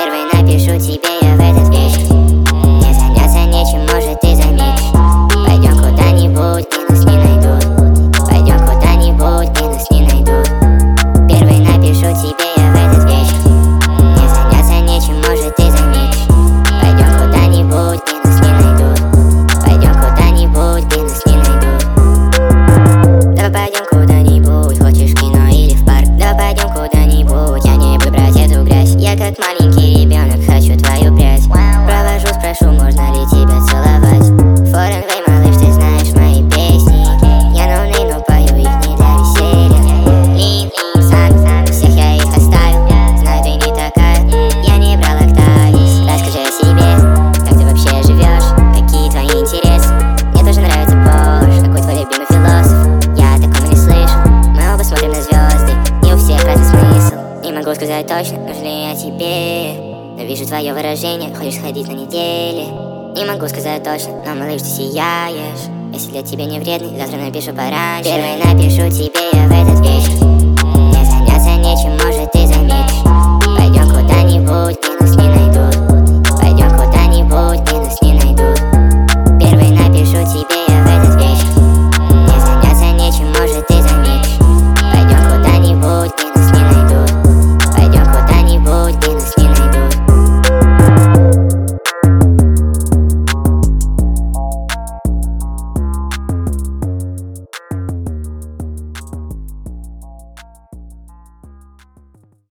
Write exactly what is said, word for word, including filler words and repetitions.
Первый напишу тебе я в этот вечер. Не заняться нечем, может ты заметишь. Пойдем куда-нибудь, где нас не найдут. Пойдем куда-нибудь, где нас не найдут. Первый напишу тебе я в этот вечер. Не заняться нечем, может ты заметишь. Пойдем куда-нибудь, где нас не найдут. Пойдем куда-нибудь, где нас не найдут. Давай пойдем куда-нибудь, хочешь в кино или в парк. Давай пойдем куда-нибудь, я не буду брать эту грязь. Я как маленький ребенок, хочу твою прядь. Провожу, спрошу, можно ли тебя целовать. Foreign way, малыш, ты знаешь мои песни. Я ноунейм, но пою их не для веселья. Лин, лин, сан, всех я их оставил. Знаю, ты не такая, я не брал Октавис. Расскажи о себе, как ты вообще живешь, какие твои интересы. Мне тоже нравится Порш, какой твой любимый философ. Я такого не слышал, мы оба смотрим на звезды, и у всех разный смысл. Не могу сказать точно, нужен ли я тебе, но вижу твое выражение, хочешь сходить на неделе. Не могу сказать точно, но малыш, ты сияешь. Если для тебя не вредный, завтра напишу пораньше. Первый напишу тебе я в этот вечер.